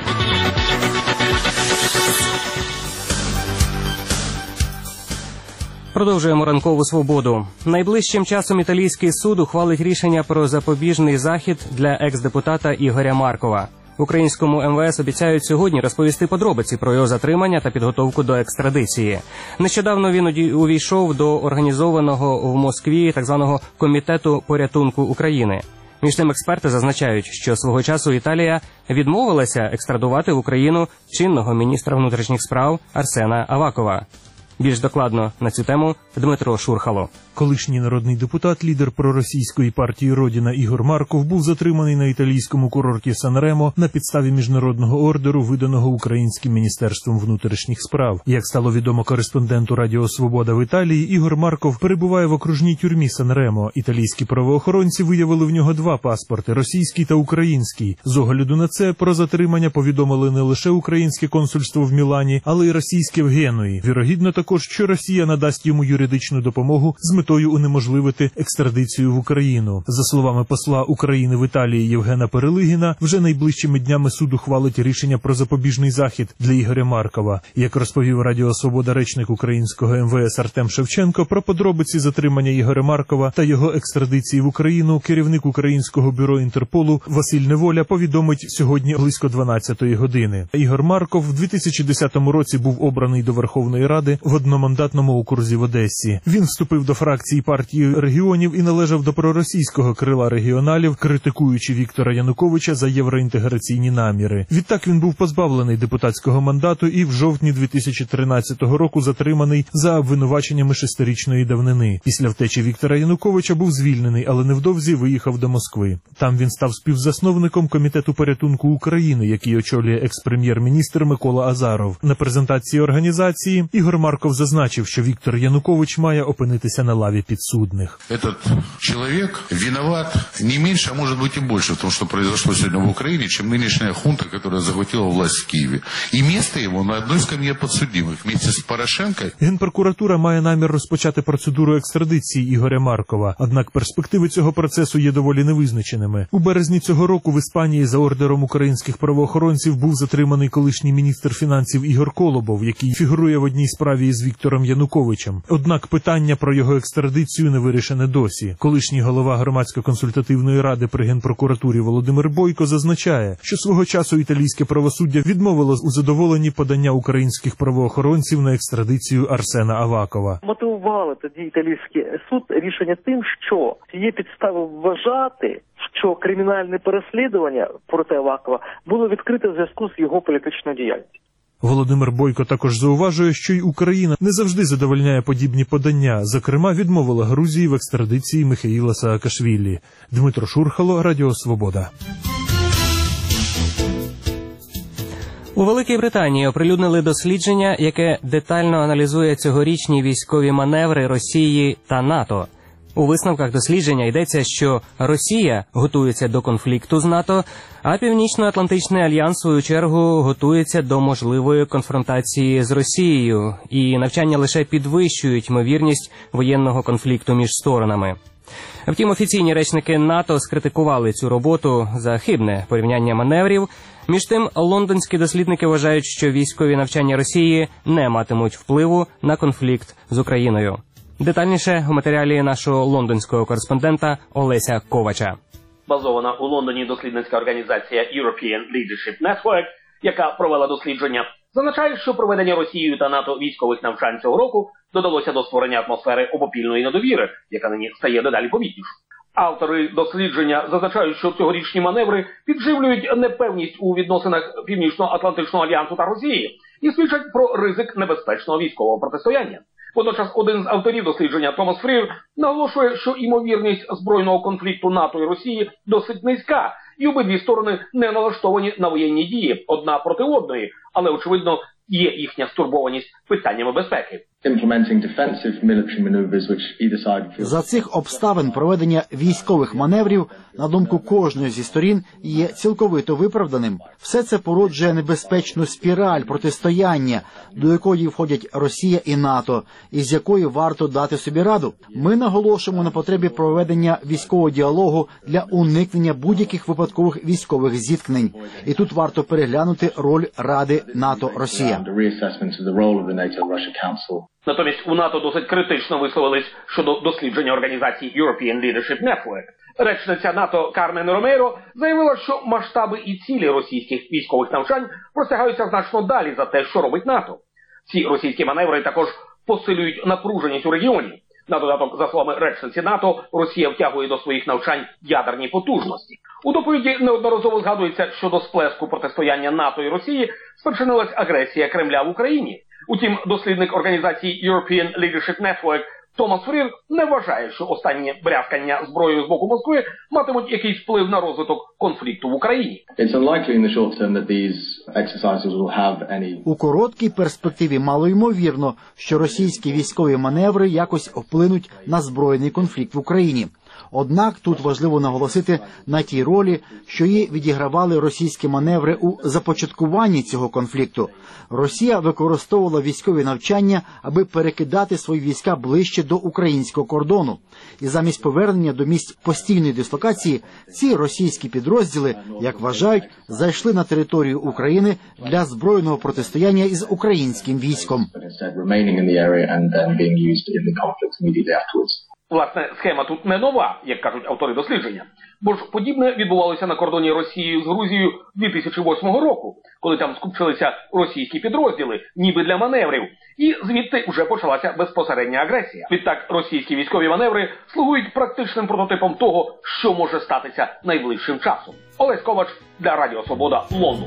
Продовжуємо ранкову свободу. Найближчим часом італійський суд ухвалить рішення про запобіжний захід для екс-депутата Ігоря Маркова. Українському МВС обіцяють сьогодні розповісти подробиці про його затримання та підготовку до екстрадиції. Нещодавно він увійшов до організованого в Москві так званого Комітету порятунку України. Між тим, експерти зазначають, що свого часу Італія відмовилася екстрадувати в Україну чинного міністра внутрішніх справ Арсена Авакова. Більш докладно на цю тему Дмитро Шурхало. Колишній народний депутат, лідер проросійської партії «Родіна» Ігор Марков був затриманий на італійському курорті Сан-Ремо на підставі міжнародного ордеру, виданого Українським міністерством внутрішніх справ. Як стало відомо кореспонденту Радіо Свобода в Італії, Ігор Марков перебуває в окружній тюрмі Сан-Ремо. Італійські правоохоронці виявили в нього два паспорти – російський та український. З огляду на це про затримання повідомили не лише українське консульство в Мілані, але й російське в Генуї. Вірогідно також, що Росія надасть йому юридичну допомогу з метою унеможливити екстрадицію в Україну. За словами посла України в Італії Євгена Перелигіна, вже найближчими днями суд ухвалить рішення про запобіжний захід для Ігоря Маркова. Як розповів Радіо Свобода речник українського МВС Артем Шевченко, про подробиці затримання Ігоря Маркова та його екстрадиції в Україну керівник українського бюро Інтерполу Василь Неволя повідомить сьогодні близько 12-ї години. Ігор Марков в 2010 році був обраний до Верховної Ради в одномандатному окрузі в Одесі. Він вступив до фракції партії регіонів і належав до проросійського крила регіоналів, критикуючи Віктора Януковича за євроінтеграційні наміри. Відтак він був позбавлений депутатського мандату і в жовтні 2013 року затриманий за обвинуваченнями 6-річної давнини. Після втечі Віктора Януковича був звільнений, але невдовзі виїхав до Москви. Там він став співзасновником Комітету порятунку України, який очолює екс-прем'єр-міністр Микола Азаров. На презентації організації Ігор Марков зазначив, що Віктор Янукович має опинитися на лаві підсудних. Этот человек виноват не меньше, а может быть и больше в том, что произошло сегодня в Украине, чем нынешняя хунта, которая захватила власть в Киеве. И место его на одной скамье подсудимых вместе с Порошенко. Генпрокуратура має намір розпочати процедуру екстрадиції Ігоря Маркова, однак перспективи цього процесу є доволі невизначеними. У березні цього року в Іспанії за ордером українських правоохоронців був затриманий колишній міністр фінансів Ігор Колобов, який фігурує в одній справі із Віктором Януковичем. Однак питання про його екстрадицію не вирішене досі. Колишній голова громадсько-консультативної ради при Генпрокуратурі Володимир Бойко зазначає, що свого часу італійське правосуддя відмовило у задоволенні подання українських правоохоронців на екстрадицію Арсена Авакова. Мотивували тоді італійський суд рішення тим, що є підстави вважати, що кримінальне переслідування проти Авакова було відкрите в зв'язку з його політичною діяльністю. Володимир Бойко також зауважує, що й Україна не завжди задовольняє подібні подання. Зокрема, відмовила Грузії в екстрадиції Михаїла Саакашвілі. Дмитро Шурхало, Радіо Свобода. У Великій Британії оприлюднили дослідження, яке детально аналізує цьогорічні військові маневри Росії та НАТО. У висновках дослідження йдеться, що Росія готується до конфлікту з НАТО, а Північно-Атлантичний альянс, в свою чергу, готується до можливої конфронтації з Росією, і навчання лише підвищують ймовірність воєнного конфлікту між сторонами. Втім, офіційні речники НАТО скритикували цю роботу за хибне порівняння маневрів. Між тим, лондонські дослідники вважають, що військові навчання Росії не матимуть впливу на конфлікт з Україною. Детальніше у матеріалі нашого лондонського кореспондента Олеся Ковача. Базована у Лондоні дослідницька організація European Leadership Network, яка провела дослідження, зазначає, що проведення Росією та НАТО військових навчань цього року додалося до створення атмосфери обопільної недовіри, яка нині стає дедалі помітнішою. Автори дослідження зазначають, що цьогорічні маневри підживлюють непевність у відносинах Північно-Атлантичного альянсу та Росії і свідчать про ризик небезпечного військового протистояння. Водночас один з авторів дослідження, Томас Фрір, наголошує, що ймовірність збройного конфлікту НАТО і Росії досить низька, і обидві сторони не налаштовані на воєнні дії одна проти одної, але, очевидно, є їхня стурбованість питаннями безпеки. За цих обставин проведення військових маневрів, на думку кожної зі сторін, є цілковито виправданим. Все це породжує небезпечну спіраль протистояння, до якої входять Росія і НАТО, із якою варто дати собі раду. Ми наголошуємо на потребі проведення військового діалогу для уникнення будь-яких випадкових військових зіткнень. І тут варто переглянути роль Ради НАТО-Росія. Натомість у НАТО досить критично висловились щодо дослідження організації European Leadership Network. Речниця НАТО Кармен Ромейро заявила, що масштаби і цілі російських військових навчань простягаються значно далі за те, що робить НАТО. Ці російські маневри також посилюють напруженість у регіоні. На додаток, за словами речниці НАТО, Росія втягує до своїх навчань ядерні потужності. У доповіді неодноразово згадується, що до сплеску протистояння НАТО і Росії спричинилась агресія Кремля в Україні. Утім, дослідник організації European Leadership Network Томас Фрір не вважає, що останні брязкання зброєю з боку Москви матимуть якийсь вплив на розвиток конфлікту в Україні. У короткій перспективі малоймовірно, що російські військові маневри якось вплинуть на збройний конфлікт в Україні. Однак тут важливо наголосити на тій ролі, що її відігравали російські маневри у започаткуванні цього конфлікту. Росія використовувала військові навчання, аби перекидати свої війська ближче до українського кордону. І замість повернення до місць постійної дислокації, ці російські підрозділи, як вважають, зайшли на територію України для збройного протистояння із українським військом. Власне, схема тут не нова, як кажуть автори дослідження. Бо ж подібне відбувалося на кордоні Росії з Грузією 2008 року, коли там скупчилися російські підрозділи, ніби для маневрів, і звідти вже почалася безпосередня агресія. Відтак, російські військові маневри слугують практичним прототипом того, що може статися найближчим часом. Олесь Ковач для Радіо Свобода, Лондон.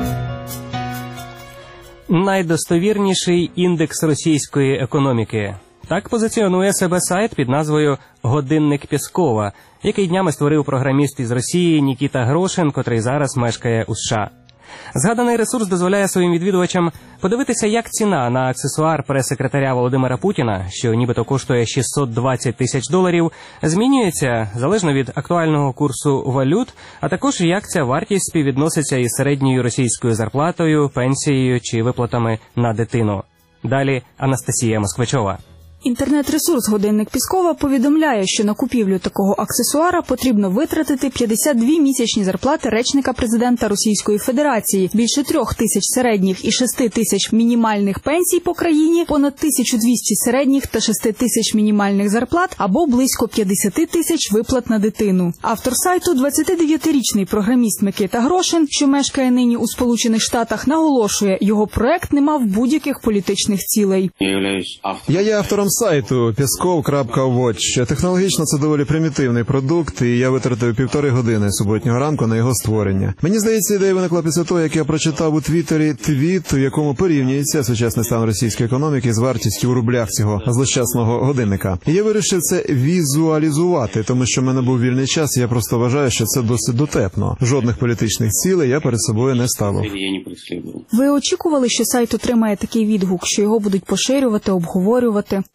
Найдостовірніший індекс російської економіки. Так позиціонує себе сайт під назвою «Годинник Пєскова», який днями створив програміст із Росії Нікіта Грошин, котрий зараз мешкає у США. Згаданий ресурс дозволяє своїм відвідувачам подивитися, як ціна на аксесуар прес-секретаря Володимира Путіна, що нібито коштує $620 тисяч, змінюється залежно від актуального курсу валют, а також як ця вартість співвідноситься із середньою російською зарплатою, пенсією чи виплатами на дитину. Далі Анастасія Москвичова. Інтернет-ресурс «Годинник Пєскова» повідомляє, що на купівлю такого аксесуара потрібно витратити 52 місячні зарплати речника президента Російської Федерації, більше 3 тисяч середніх і 6 тисяч мінімальних пенсій по країні, понад 1200 середніх та 6 тисяч мінімальних зарплат або близько 50 тисяч виплат на дитину. Автор сайту, 29-річний програміст Микита Грошин, що мешкає нині у Сполучених Штатах, наголошує, його проект не мав будь-яких політичних цілей. Я є автором сайту Peskov.watch. Технологічно це доволі примітивний продукт, і я витратив 1,5 години суботнього ранку на його створення. Мені здається, ідея виникла після того, як я прочитав у Твіттері твіт, у якому порівнюється сучасний стан російської економіки з вартістю у рублях цього злощасного годинника. І я вирішив це візуалізувати, тому що в мене був вільний час, і я просто вважаю, що це досить дотепно. Жодних політичних цілей я перед собою не ставив. Ви очікували, що сайт отримає такий відгук, що його будуть поширювати, обговорювати?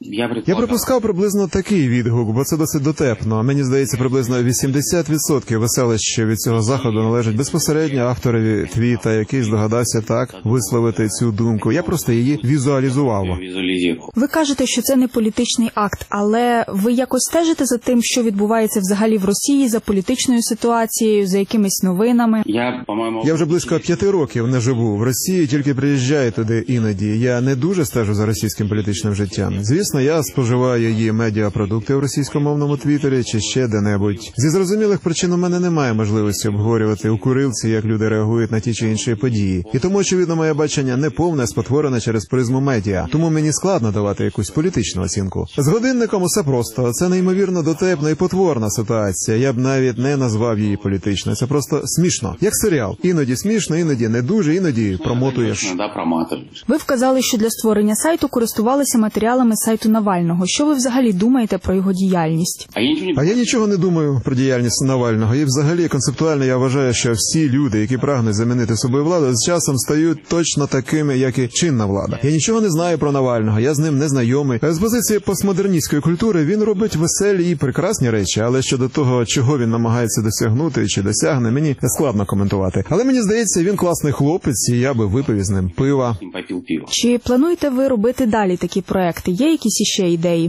Я припускав приблизно такий відгук, бо це досить дотепно. А мені здається, приблизно 80% веселища від цього заходу належить безпосередньо авторові твіта, який здогадався так висловити цю думку. Я просто її візуалізував. Ви кажете, що це не політичний акт, але ви якось стежите за тим, що відбувається взагалі в Росії, за політичною ситуацією, за якимись новинами? Я вже близько 5 років не живу в Росії, тільки приїжджаю туди іноді. Я не дуже стежу за російським політичним життям. Звісно, я споживаю її медіапродукти в російськомовному твіттері чи ще де-небудь. Зі зрозумілих причин у мене немає можливості обговорювати у курилці, як люди реагують на ті чи інші події. І тому, очевидно, моє бачення не повне, спотворене через призму медіа. Тому мені складно давати якусь політичну оцінку. З годинником усе просто. Це неймовірно дотепна і потворна ситуація. Я б навіть не назвав її політичною. Це просто смішно. Як серіал. Іноді смішно, іноді не дуже, іноді промотуєш. Ви вказали, що для створення сайту користувалися матеріалами сайту Навального. Що ви взагалі думаєте про його діяльність? А я нічого не думаю про діяльність Навального. І взагалі концептуально я вважаю, що всі люди, які прагнуть замінити собою владу, з часом стають точно такими, як і чинна влада. Я нічого не знаю про Навального, я з ним не знайомий. З позиції постмодерністської культури він робить веселі і прекрасні речі, але щодо того, чого він намагається досягнути чи досягне, мені складно коментувати. Але мені здається, він класний хлопець, і я би випив із ним пива. Чи плануєте ви робити далі такі проекти? Є якісь іще ідеї?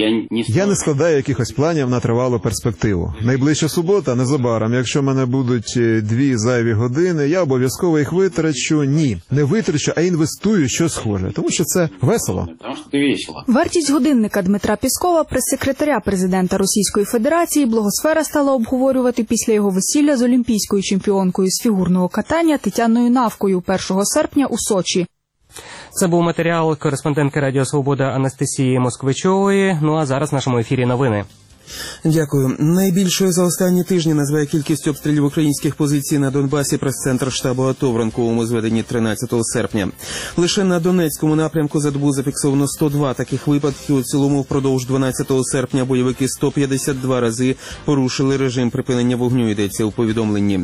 Я не складаю якихось планів на тривалу перспективу. Найближча субота незабаром. Якщо в мене будуть 2 зайві години, я обов'язково їх витрачу. Ні, не витрачу, а інвестую щось схоже. Тому що це весело. Вартість годинника Дмитра Пєскова, прес-секретаря президента Російської Федерації, блогосфера стала обговорювати після його весілля з олімпійською чемпіонкою з фігурного катання Тетяною Навкою 1 серпня у Сочі. Це був матеріал кореспондентки Радіо Свобода Анастасії Москвичової. Ну а зараз в нашому ефірі новини. Дякую. Найбільшою за останні тижні називає кількість обстрілів українських позицій на Донбасі прес-центр штабу АТО в ранковому зведенні 13 серпня. Лише на Донецькому напрямку за добу зафіксовано 102 таких випадків. У цілому впродовж 12 серпня бойовики 152 рази порушили режим припинення вогню, йдеться у повідомленні.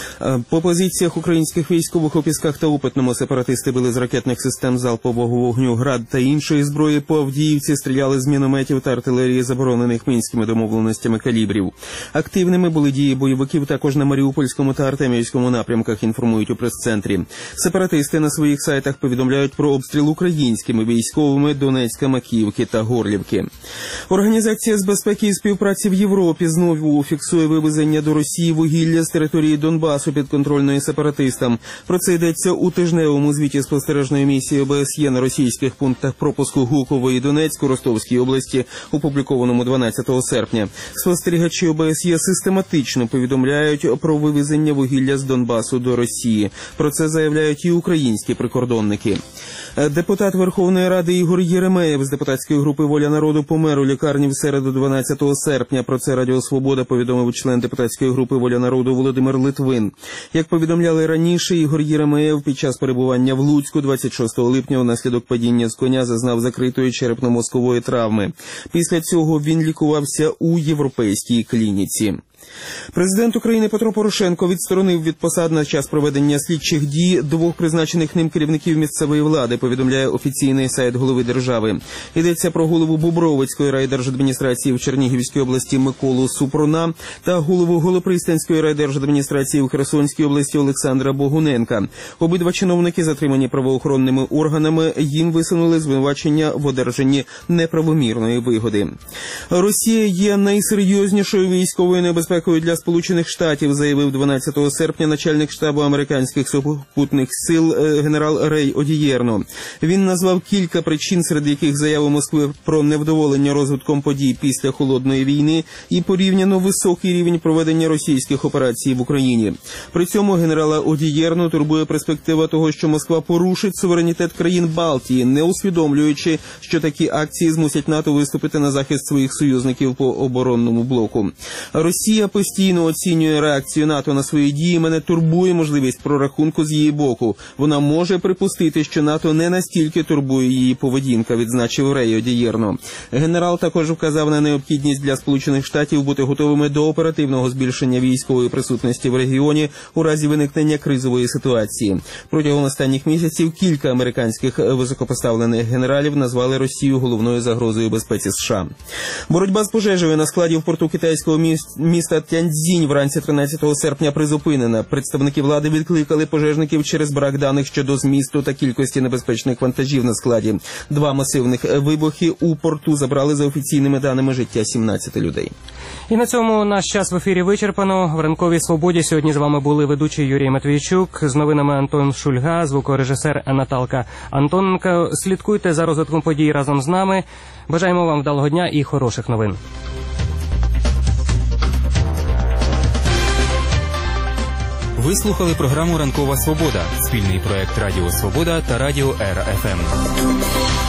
По позиціях українських військових у Пісках та Опитному сепаратисти били з ракетних систем залпового вогню «Град» та іншої зброї. По Авдіївці стріляли з мінометів та артилерії, заборонених мінськими домовленостями калібрів. Активними були дії бойовиків також на Маріупольському та Артемівському напрямках, інформують у прес-центрі. Сепаратисти на своїх сайтах повідомляють про обстріл українськими військовими Донецька, Макіївки та Горлівки. Організація з безпеки і співпраці в Європі знову фіксує вивезення до Росії вугілля з території Донбасу підконтрольної сепаратистам. Про це йдеться у тижневому звіті спостережної місії ОБСЄ на російських пунктах пропуску Гуково і Донецьку Ростовській області, опублікованому 12 серпня. Спостерігачі ОБСЄ систематично повідомляють про вивезення вугілля з Донбасу до Росії. Про це заявляють і українські прикордонники. Депутат Верховної Ради Ігор Єремеєв з депутатської групи «Воля народу» помер у лікарні в середу 12 серпня. Про це Радіо Свобода повідомив член депутатської групи «Воля народу» Володимир Литвин. Як повідомляли раніше, Ігор Єремеєв під час перебування в Луцьку 26 липня внаслідок падіння з коня зазнав закритої черепно-мозкової травми. Після цього він лікувався у європейській клініці. Президент України Петро Порошенко відсторонив від посад на час проведення слідчих дій 2 призначених ним керівників місцевої влади, повідомляє офіційний сайт голови держави. Йдеться про голову Бобровицької райдержадміністрації в Чернігівській області Миколу Супруна та голову Голопристанської райдержадміністрації в Херсонській області Олександра Богуненка. Обидва чиновники затримані правоохоронними органами, їм висунули звинувачення в одержанні неправомірної вигоди. Росія є найсерйознішою військовою небезпекою для Сполучених Штатів, заявив 12 серпня начальник штабу американських сухопутних сил генерал Рей Одієрно. Він назвав кілька причин, серед яких заяви Москви про невдоволення розвитком подій після Холодної війни і порівняно високий рівень проведення російських операцій в Україні. При цьому генерала Одієрно турбує перспектива того, що Москва порушить суверенітет країн Балтії, не усвідомлюючи, що такі акції змусять НАТО виступити на захист своїх союзників по оборонному блоку. Росія Росія постійно оцінює реакцію НАТО на свої дії. Мене турбує можливість прорахунку з її боку. Вона може припустити, що НАТО не настільки турбує її поведінка, відзначив Рей Одієрно. Генерал також вказав на необхідність для Сполучених Штатів бути готовими до оперативного збільшення військової присутності в регіоні у разі виникнення кризової ситуації. Протягом останніх місяців кілька американських високопоставлених генералів назвали Росію головною загрозою безпеці США. Боротьба з пожежею на складі в порту китайського міста Тяньцзінь вранці 13 серпня призупинена. Представники влади відкликали пожежників через брак даних щодо змісту та кількості небезпечних вантажів на складі. 2 масивних вибухи у порту забрали за офіційними даними життя 17 людей. І на цьому наш час в ефірі вичерпано. В «Ранковій свободі» сьогодні з вами були ведучий Юрій Матвійчук, з новинами Антон Шульга, звукорежисер Наталка Антоненко. Слідкуйте за розвитком подій разом з нами. Бажаємо вам вдалого дня і хороших новин. Ви слухали програму «Ранкова свобода» – спільний проект Радіо Свобода та Радіо РФМ.